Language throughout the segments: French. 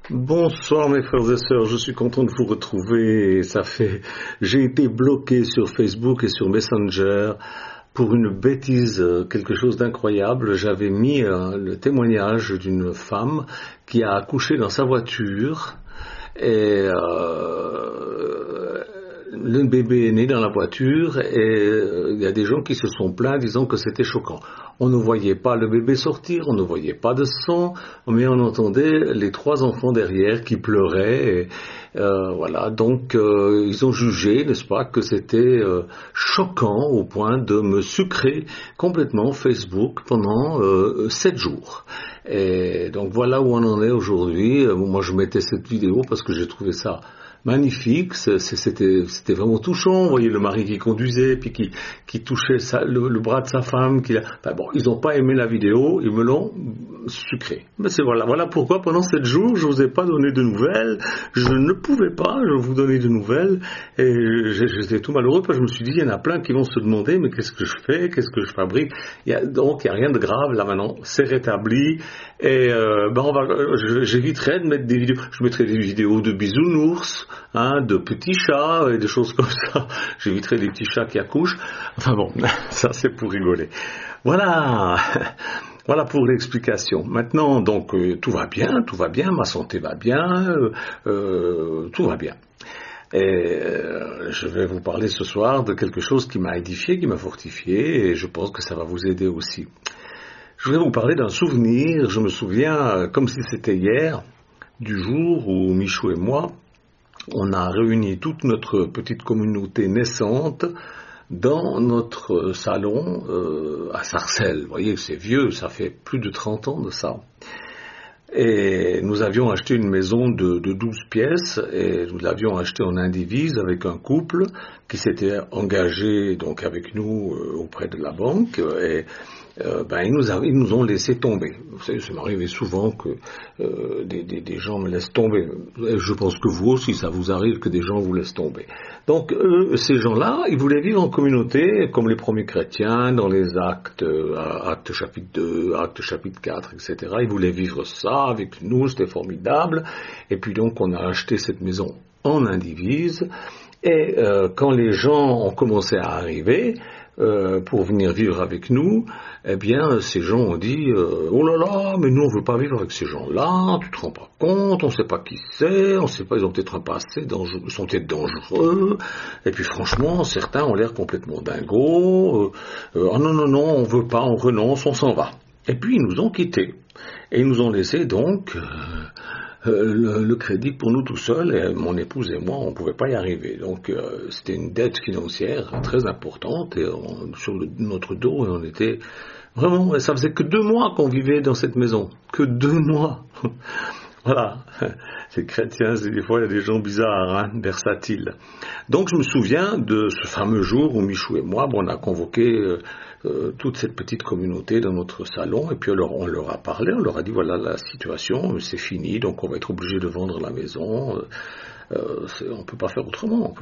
Bonsoir mes frères et sœurs, je suis content de vous retrouver. J'ai été bloqué sur Facebook et sur Messenger pour une bêtise, quelque chose d'incroyable. J'avais mis le témoignage d'une femme qui a accouché dans sa voiture et le bébé est né dans la voiture et il y a des gens qui se sont plaints disant que c'était choquant. On ne voyait pas le bébé sortir, on ne voyait pas de sang, mais on entendait les 3 enfants derrière qui pleuraient. Voilà, donc ils ont jugé, n'est-ce pas, que c'était choquant au point de me sucrer complètement Facebook pendant 7 jours. Et donc voilà où on en est aujourd'hui. Moi je mettais cette vidéo parce que j'ai trouvé ça magnifique, c'était vraiment touchant. Vous voyez le mari qui conduisait, puis qui touchait le bras de sa femme. Enfin bon, ils n'ont pas aimé la vidéo, ils me l'ont sucré. Mais voilà pourquoi pendant 7 jours, je vous ai pas donné de nouvelles. Je ne pouvais pas vous donner de nouvelles. Et j'étais tout malheureux parce que je me suis dit, il y en a plein qui vont se demander, mais qu'est-ce que je fais, qu'est-ce que je fabrique. Donc il n'y a rien de grave là maintenant, c'est rétabli. Et j'éviterai de mettre des vidéos. Je mettrai des vidéos de bisounours, de petits chats et des choses comme ça. J'éviterai les petits chats qui accouchent. Enfin bon, ça c'est pour rigoler. Voilà. Voilà pour l'explication. Maintenant, donc, tout va bien, ma santé va bien, tout va bien. Et je vais vous parler ce soir de quelque chose qui m'a édifié, qui m'a fortifié, et je pense que ça va vous aider aussi. Je voudrais vous parler d'un souvenir. Je me souviens, comme si c'était hier, du jour où Michou et moi, on a réuni toute notre petite communauté naissante dans notre salon à Sarcelles. Vous voyez, c'est vieux, ça fait plus de 30 ans de ça. Et nous avions acheté une maison de 12 pièces et nous l'avions achetée en indivise avec un couple qui s'était engagé donc avec nous auprès de la banque et ils nous ont laissé tomber. Vous savez, ça m'arrivait souvent que des gens me laissent tomber. Et je pense que vous aussi, ça vous arrive que des gens vous laissent tomber. Donc, ces gens-là, ils voulaient vivre en communauté, comme les premiers chrétiens, dans les actes chapitre 2, actes chapitre 4, etc. Ils voulaient vivre ça avec nous, c'était formidable. Et puis donc, on a acheté cette maison en indivise. Et quand les gens ont commencé à arriver, pour venir vivre avec nous, eh bien, ces gens ont dit oh là là, mais nous on veut pas vivre avec ces gens-là, tu te rends pas compte, on sait pas qui c'est, on sait pas, ils ont peut-être un passé dangereux, ils sont peut-être dangereux, et puis franchement, certains ont l'air complètement dingos, ah non, on veut pas, on renonce, on s'en va. Et puis ils nous ont quittés, et ils nous ont laissé donc le crédit pour nous tout seuls, et mon épouse et moi, on ne pouvait pas y arriver. Donc c'était une dette financière très importante et sur notre dos, et on était vraiment, ça faisait que 2 mois qu'on vivait dans cette maison, que 2 mois. Voilà, les chrétiens, des fois il y a des gens bizarres, versatiles. Donc je me souviens de ce fameux jour où Michou et moi, on a convoqué toute cette petite communauté dans notre salon, et puis on leur a parlé, on leur a dit voilà la situation, c'est fini, donc on va être obligé de vendre la maison, on peut pas faire autrement,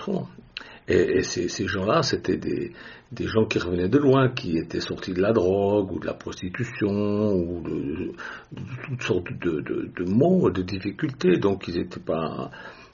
Et ces gens-là, c'était des gens qui revenaient de loin, qui étaient sortis de la drogue ou de la prostitution ou de toutes sortes de maux, de difficultés, donc ils n'étaient pas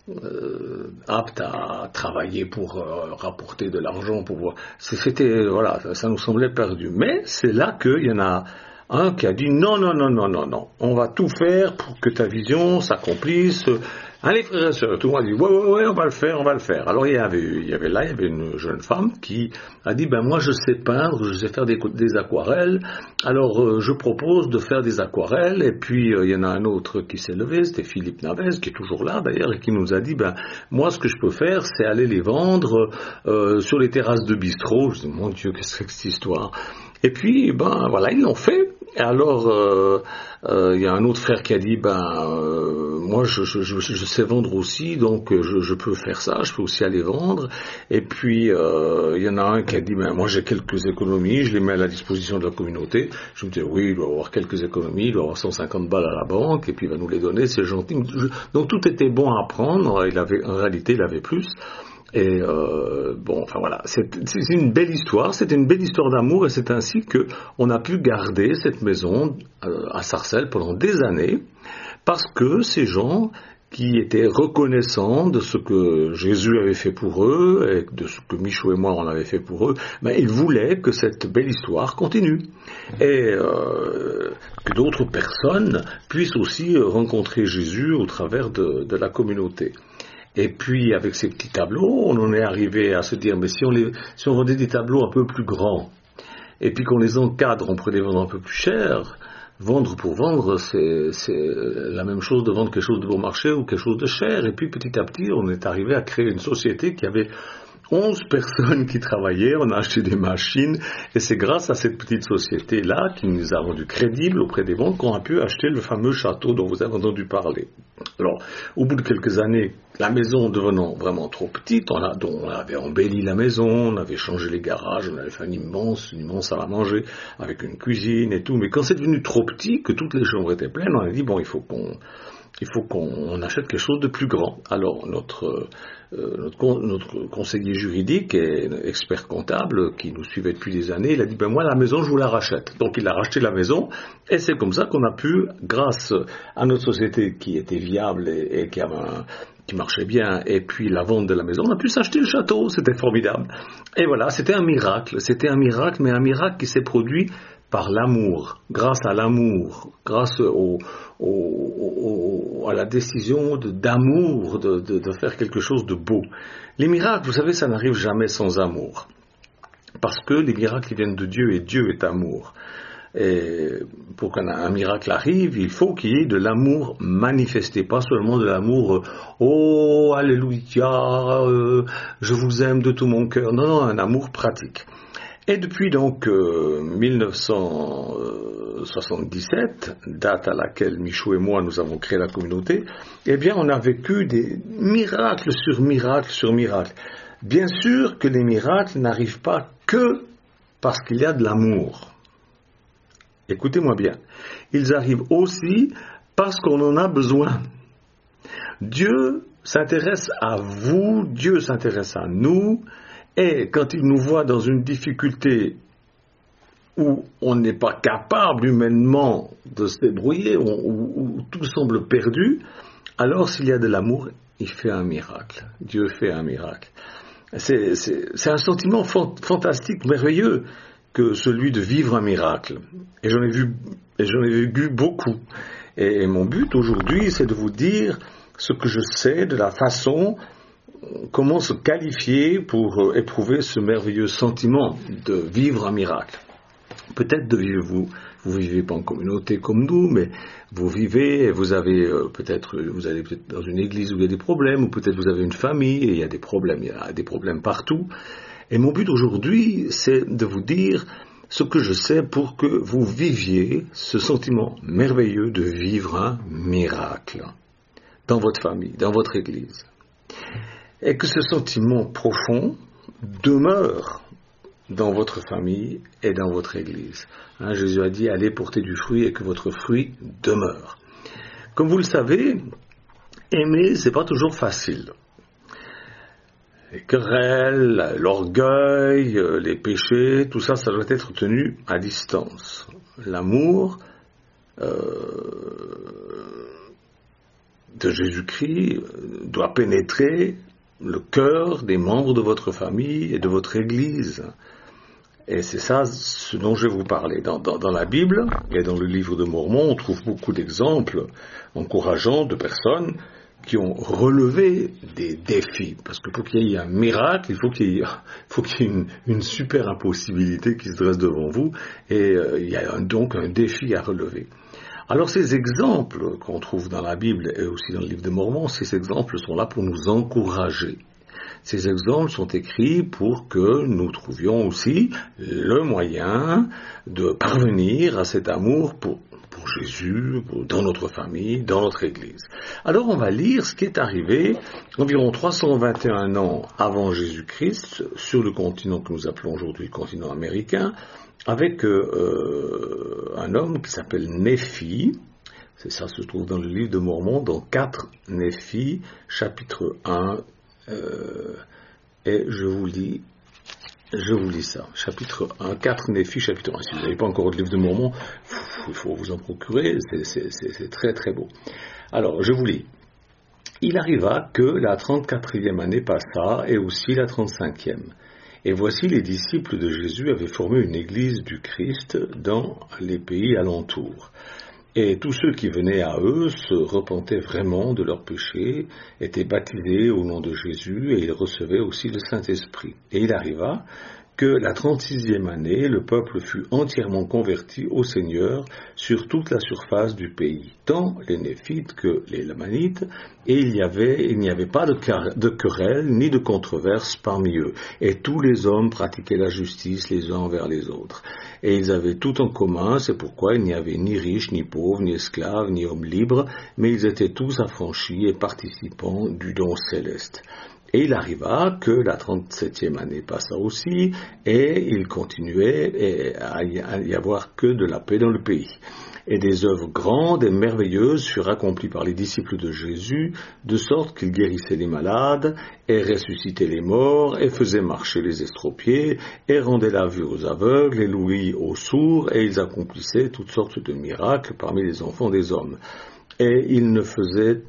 aptes à travailler pour rapporter de l'argent, ça nous semblait perdu. Mais c'est là qu'il y en a un qui a dit non, on va tout faire pour que ta vision s'accomplisse. Allez frères et sœurs, tout le monde a dit ouais, on va le faire. Alors il y avait une jeune femme qui a dit moi je sais peindre, je sais faire des aquarelles, alors je propose de faire des aquarelles. Et puis il y en a un autre qui s'est levé, c'était Philippe Navez, qui est toujours là d'ailleurs, et qui nous a dit moi ce que je peux faire c'est aller les vendre sur les terrasses de bistrot. Je dis mon Dieu, qu'est-ce que c'est que cette histoire? Et puis voilà, ils l'ont fait. Et alors il y a un autre frère qui a dit moi je sais vendre aussi, donc je peux faire ça, je peux aussi aller vendre. Et puis il y en a un qui a dit moi j'ai quelques économies, je les mets à la disposition de la communauté. Je me dis oui, il doit avoir quelques économies, il doit avoir 150 balles à la banque, et puis il va nous les donner, c'est gentil. Donc tout était bon à prendre, en réalité il avait plus. Et voilà, c'est une belle histoire, c'était une belle histoire d'amour, et c'est ainsi que on a pu garder cette maison à Sarcelles pendant des années, Parce que ces gens qui étaient reconnaissants de ce que Jésus avait fait pour eux et de ce que Michaud et moi on avait fait pour eux, ils voulaient que cette belle histoire continue et que d'autres personnes puissent aussi rencontrer Jésus au travers de la communauté. Et puis avec ces petits tableaux, on en est arrivé à se dire, mais si on vendait des tableaux un peu plus grands, et puis qu'on les encadre, on pourrait les vendre un peu plus cher. Vendre pour vendre, c'est la même chose de vendre quelque chose de bon marché ou quelque chose de cher. Et puis petit à petit, on est arrivé à créer une société qui avait 11 personnes qui travaillaient, on a acheté des machines, et c'est grâce à cette petite société-là qui nous a rendu crédibles auprès des banques qu'on a pu acheter le fameux château dont vous avez entendu parler. Alors, au bout de quelques années, la maison devenant vraiment trop petite, on avait embelli la maison, on avait changé les garages, on avait fait une immense salle à manger, avec une cuisine et tout, mais quand c'est devenu trop petit, que toutes les chambres étaient pleines, on a dit, bon, il faut qu'on achète quelque chose de plus grand. Alors, notre conseiller juridique et expert comptable qui nous suivait depuis des années, il a dit moi la maison je vous la rachète. Donc il a racheté la maison et c'est comme ça qu'on a pu, grâce à notre société qui était viable et qui marchait bien, et puis la vente de la maison, on a pu s'acheter le château, c'était formidable. Et voilà, c'était un miracle, mais un miracle qui s'est produit par l'amour, grâce à l'amour, grâce à la décision d'amour, de faire quelque chose de beau. Les miracles, vous savez, ça n'arrive jamais sans amour. Parce que les miracles viennent de Dieu et Dieu est amour. Et pour qu'un miracle arrive, il faut qu'il y ait de l'amour manifesté, pas seulement de l'amour oh alléluia, je vous aime de tout mon cœur. Non, un amour pratique. Et depuis donc 1977, date à laquelle Michaud et moi nous avons créé la communauté, eh bien on a vécu des miracles sur miracles sur miracles. Bien sûr que les miracles n'arrivent pas que parce qu'il y a de l'amour. Écoutez-moi bien. Ils arrivent aussi parce qu'on en a besoin. Dieu s'intéresse à vous, Dieu s'intéresse à nous. Et quand il nous voit dans une difficulté où on n'est pas capable humainement de se débrouiller, où tout semble perdu, alors s'il y a de l'amour, il fait un miracle. Dieu fait un miracle. C'est un sentiment fantastique, merveilleux, que celui de vivre un miracle. Et j'en ai vu beaucoup. Et mon but aujourd'hui, c'est de vous dire ce que je sais de la façon comment se qualifier pour éprouver ce merveilleux sentiment de vivre un miracle. Peut-être vous vivez pas en communauté comme nous, mais vous vivez, vous allez peut-être dans une église où il y a des problèmes, ou peut-être vous avez une famille et il y a des problèmes partout. Et mon but aujourd'hui, c'est de vous dire ce que je sais pour que vous viviez ce sentiment merveilleux de vivre un miracle dans votre famille, dans votre église. Et que ce sentiment profond demeure dans votre famille et dans votre église. Jésus a dit, allez porter du fruit et que votre fruit demeure. Comme vous le savez, aimer, c'est pas toujours facile. Les querelles, l'orgueil, les péchés, tout ça, ça doit être tenu à distance. L'amour de Jésus-Christ doit pénétrer le cœur des membres de votre famille et de votre église. Et c'est ça ce dont je vais vous parler. Dans la Bible et dans le livre de Mormon, on trouve beaucoup d'exemples encourageants de personnes qui ont relevé des défis. Parce que pour qu'il y ait un miracle, il faut qu'il y ait une super impossibilité qui se dresse devant vous. Et il y a donc un défi à relever. Alors ces exemples qu'on trouve dans la Bible et aussi dans le livre de Mormon, ces exemples sont là pour nous encourager. Ces exemples sont écrits pour que nous trouvions aussi le moyen de parvenir à cet amour pour Jésus, dans notre famille, dans notre Église. Alors on va lire ce qui est arrivé environ 321 ans avant Jésus-Christ sur le continent que nous appelons aujourd'hui le continent américain, avec un homme qui s'appelle Néphi. C'est ça se trouve dans le livre de Mormon, dans 4 Néphi, chapitre 1, et je vous lis ça, chapitre 1, 4 Néphi, chapitre 1. Si vous n'avez pas encore le livre de Mormon, il faut vous en procurer, c'est très très beau. Alors, je vous lis. Il arriva que la 34e année passa, et aussi la 35e. Et voici les disciples de Jésus avaient formé une église du Christ dans les pays alentours. Et tous ceux qui venaient à eux se repentaient vraiment de leurs péchés, étaient baptisés au nom de Jésus, et ils recevaient aussi le Saint-Esprit. Et il arriva que la 36e année, le peuple fut entièrement converti au Seigneur sur toute la surface du pays, tant les Néphites que les Lamanites, et il n'y avait pas de querelle ni de controverse parmi eux, et tous les hommes pratiquaient la justice les uns envers les autres. Et ils avaient tout en commun, c'est pourquoi il n'y avait ni riches, ni pauvres, ni esclaves, ni hommes libres, mais ils étaient tous affranchis et participants du don céleste. Et il arriva que la 37e année passa aussi, et il continuait à y avoir que de la paix dans le pays. Et des œuvres grandes et merveilleuses furent accomplies par les disciples de Jésus, de sorte qu'ils guérissaient les malades, et ressuscitaient les morts, et faisaient marcher les estropiés, et rendaient la vue aux aveugles, et l'ouïe aux sourds, et ils accomplissaient toutes sortes de miracles parmi les enfants des hommes. Et ils ne faisaient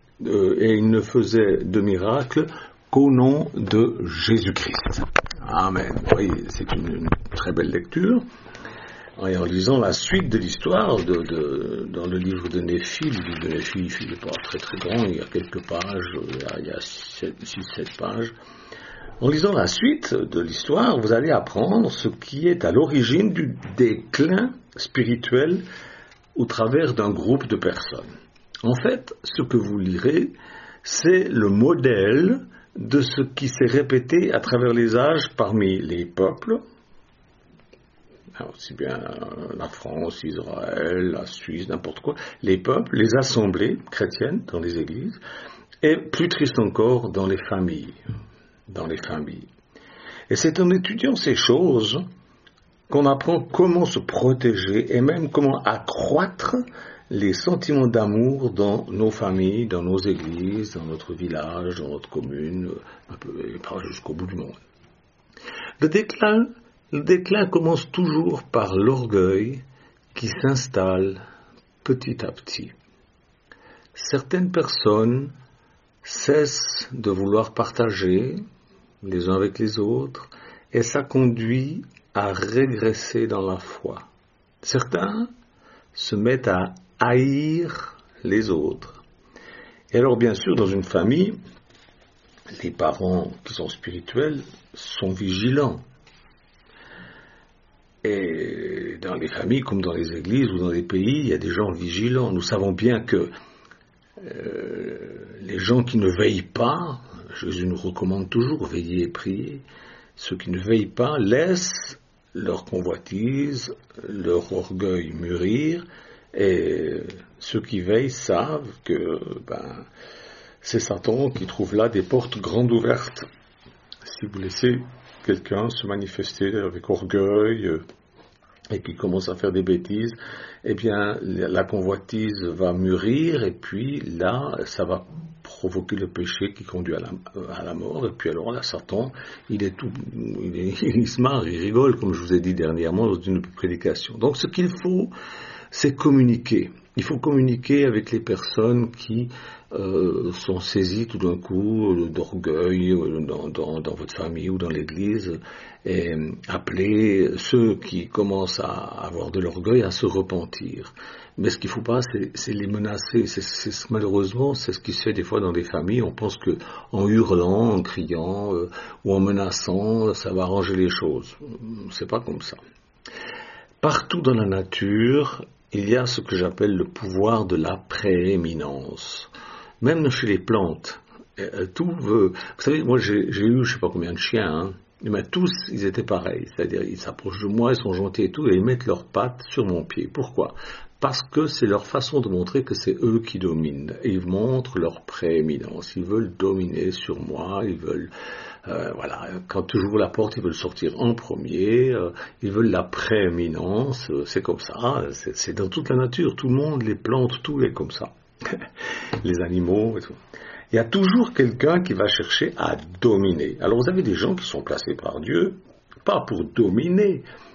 de miracles qu'au nom de Jésus-Christ. Amen. Oui, c'est une très belle lecture. Et en lisant la suite de l'histoire dans le livre de Néphi, le livre de Néphi, il n'est pas très très grand, il y a quelques pages, il y a 6-7 pages. En lisant la suite de l'histoire, vous allez apprendre ce qui est à l'origine du déclin spirituel au travers d'un groupe de personnes. En fait, ce que vous lirez, c'est le modèle de ce qui s'est répété à travers les âges parmi les peuples, aussi bien la France, Israël, la Suisse, n'importe quoi, les peuples, les assemblées chrétiennes dans les églises, et plus triste encore, dans les familles. Et c'est en étudiant ces choses qu'on apprend comment se protéger et même comment accroître les sentiments d'amour dans nos familles, dans nos églises, dans notre village, dans notre commune, un peu, et pas jusqu'au bout du monde. Le déclin commence toujours par l'orgueil qui s'installe petit à petit. Certaines personnes cessent de vouloir partager les uns avec les autres et ça conduit à régresser dans la foi. Certains se mettent à haïr les autres. Et alors bien sûr, dans une famille, les parents qui sont spirituels sont vigilants. Et dans les familles, comme dans les églises ou dans les pays, il y a des gens vigilants. Nous savons bien que les gens qui ne veillent pas, Jésus nous recommande toujours, veiller et prier, ceux qui ne veillent pas laissent leur convoitise, leur orgueil mûrir, et ceux qui veillent savent que c'est Satan qui trouve là des portes grandes ouvertes. Si vous laissez quelqu'un se manifester avec orgueil et qui commence à faire des bêtises, eh bien la convoitise va mûrir et puis là ça va provoquer le péché qui conduit à la mort. Et puis alors là, Satan, il se marre, il rigole, comme je vous ai dit dernièrement dans une prédication. Donc ce qu'il faut, c'est communiquer. Il faut communiquer avec les personnes qui sont saisies tout d'un coup d'orgueil dans votre famille ou dans l'église, et appeler ceux qui commencent à avoir de l'orgueil à se repentir. Mais ce qu'il ne faut pas, c'est les menacer. Malheureusement, c'est ce qui se fait des fois dans des familles. On pense qu'en hurlant, en criant ou en menaçant, ça va arranger les choses. C'est pas comme ça. Partout dans la nature, il y a ce que j'appelle le pouvoir de la prééminence. Même chez les plantes, vous savez, moi j'ai eu je sais pas combien de chiens, mais tous ils étaient pareils, c'est-à-dire ils s'approchent de moi, ils sont gentils et tout, et ils mettent leurs pattes sur mon pied. Pourquoi ? Parce que c'est leur façon de montrer que c'est eux qui dominent. Et ils montrent leur prééminence, ils veulent dominer sur moi, ils veulent... quand j'ouvre la porte, ils veulent sortir en premier, ils veulent la prééminence, c'est comme ça, c'est dans toute la nature, tout le monde, les plantes, tout est comme ça, les animaux et tout. Il y a toujours quelqu'un qui va chercher à dominer. Alors vous avez des gens qui sont placés par Dieu, pas pour dominer,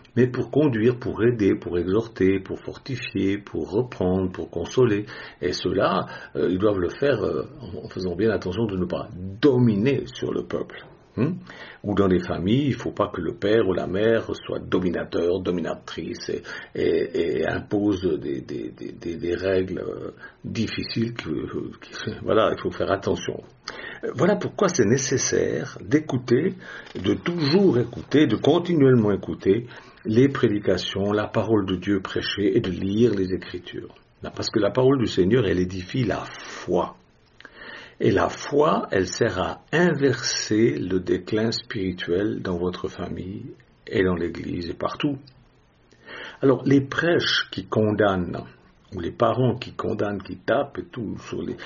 mais pour conduire, pour aider, pour exhorter, pour fortifier, pour reprendre, pour consoler. Et ceux-là, ils doivent le faire en faisant bien attention de ne pas dominer sur le peuple. Ou dans les familles, il ne faut pas que le père ou la mère soit dominateur, dominatrice et impose des règles difficiles. Voilà, il faut faire attention. Voilà pourquoi c'est nécessaire d'écouter, de toujours écouter, de continuellement écouter les prédications, la parole de Dieu prêchée et de lire les Écritures. Parce que la parole du Seigneur, elle édifie la foi. Et la foi, elle sert à inverser le déclin spirituel dans votre famille et dans l'Église et partout. Alors, les prêches qui condamnent, ou les parents qui condamnent, qui tapent et tout, sur les,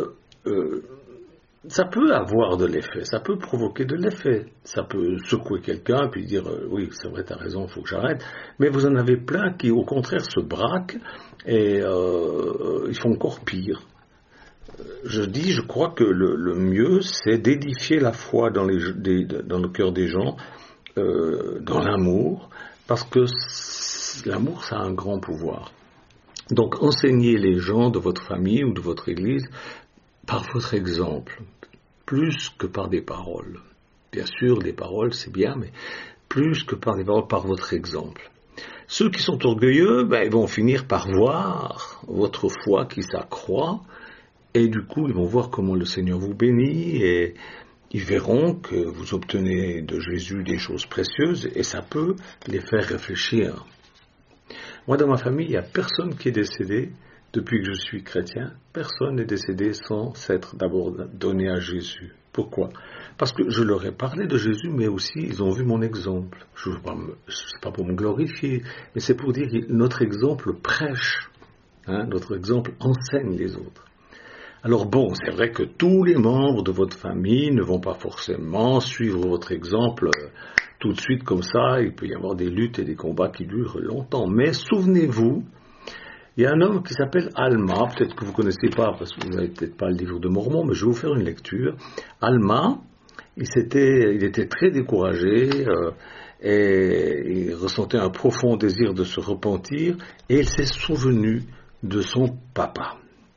ça peut avoir de l'effet, ça peut provoquer de l'effet. Ça peut secouer quelqu'un puis dire oui, c'est vrai, t'as raison, il faut que j'arrête. Mais vous en avez plein qui, au contraire, se braquent et ils font encore pire. Je crois que le mieux, c'est d'édifier la foi dans le cœur des gens, dans l'amour, parce que l'amour, ça a un grand pouvoir. Donc, enseignez les gens de votre famille ou de votre église par votre exemple, plus que par des paroles. Bien sûr, les paroles, c'est bien, mais plus que par des paroles, par votre exemple. Ceux qui sont orgueilleux, ils vont finir par voir votre foi qui s'accroît, et du coup, ils vont voir comment le Seigneur vous bénit, et ils verront que vous obtenez de Jésus des choses précieuses, et ça peut les faire réfléchir. Moi, dans ma famille, il n'y a personne qui est décédé depuis que je suis chrétien. Personne n'est décédé sans s'être d'abord donné à Jésus. Pourquoi ? Parce que je leur ai parlé de Jésus, mais aussi ils ont vu mon exemple. Ce n'est pas pour me glorifier, mais c'est pour dire que notre exemple prêche, notre exemple enseigne les autres. Alors bon, c'est vrai que tous les membres de votre famille ne vont pas forcément suivre votre exemple tout de suite comme ça. Il peut y avoir des luttes et des combats qui durent longtemps. Mais souvenez-vous, il y a un homme qui s'appelle Alma, peut-être que vous ne connaissez pas parce que vous n'avez peut-être pas le livre de Mormon, mais je vais vous faire une lecture. Alma, il était très découragé et il ressentait un profond désir de se repentir et il s'est souvenu de son papa.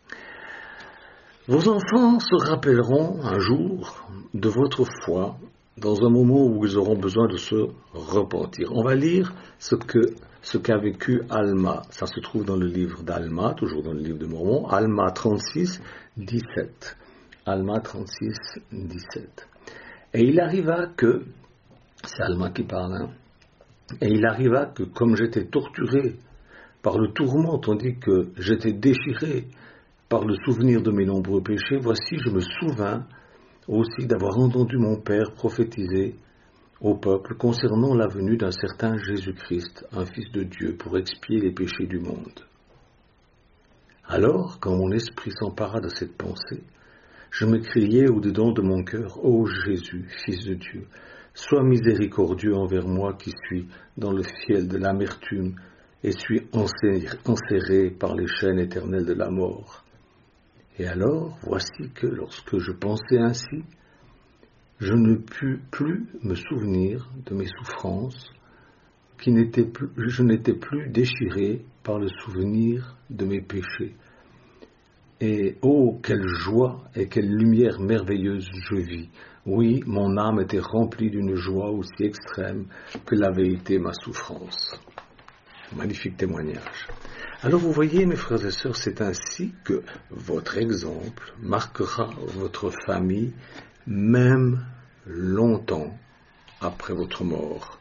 Vos enfants se rappelleront un jour de votre foi dans un moment où ils auront besoin de se repentir. On va lire ce qu'a vécu Alma. Ça se trouve dans le livre d'Alma, toujours dans le livre de Mormon, Alma 36, 17. Alma 36, 17. Et il arriva que, c'est Alma qui parle, et il arriva que comme j'étais torturé par le tourment, tandis que j'étais déchiré par le souvenir de mes nombreux péchés, voici, je me souvins aussi d'avoir entendu mon père prophétiser au peuple concernant la venue d'un certain Jésus-Christ, un fils de Dieu, pour expier les péchés du monde. Alors, quand mon esprit s'empara de cette pensée, je me criai au-dedans de mon cœur, « Ô Jésus, fils de Dieu, sois miséricordieux envers moi qui suis dans le fiel de l'amertume et suis enserré par les chaînes éternelles de la mort. » Et alors, voici que lorsque je pensais ainsi, je ne pus plus me souvenir de mes souffrances, je n'étais plus déchiré par le souvenir de mes péchés. Et oh, quelle joie et quelle lumière merveilleuse je vis. Oui, mon âme était remplie d'une joie aussi extrême que l'avait été ma souffrance. Magnifique témoignage. Alors vous voyez, mes frères et sœurs, c'est ainsi que votre exemple marquera votre famille, même longtemps après votre mort.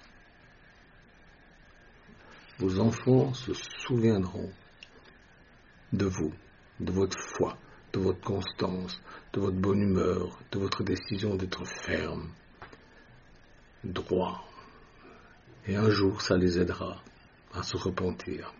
Vos enfants se souviendront de vous, de votre foi, de votre constance, de votre bonne humeur, de votre décision d'être ferme, droit. Et un jour, ça les aidera à se repentir.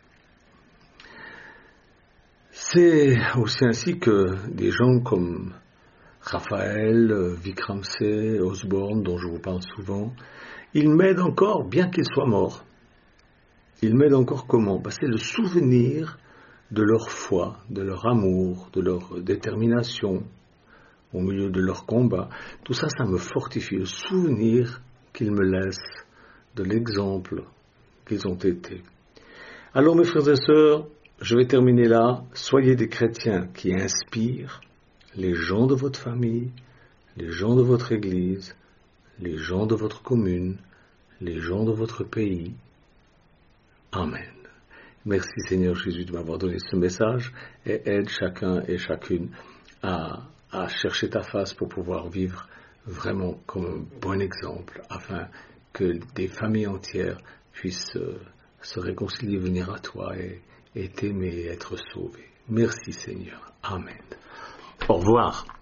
C'est aussi ainsi que des gens comme Raphaël, Vikramsey, Osborne, dont je vous parle souvent, ils m'aident encore, bien qu'ils soient morts. Ils m'aident encore comment ? C'est le souvenir de leur foi, de leur amour, de leur détermination au milieu de leur combat. Tout ça, ça me fortifie. Le souvenir qu'ils me laissent de l'exemple qu'ils ont été. Alors mes frères et sœurs, je vais terminer là. Soyez des chrétiens qui inspirent les gens de votre famille, les gens de votre église, les gens de votre commune, les gens de votre pays. Amen. Merci Seigneur Jésus de m'avoir donné ce message et aide chacun et chacune à chercher ta face pour pouvoir vivre vraiment comme un bon exemple afin que des familles entières puissent se réconcilier, venir à toi et t'aimer et être sauvées. Merci Seigneur. Amen. Au revoir.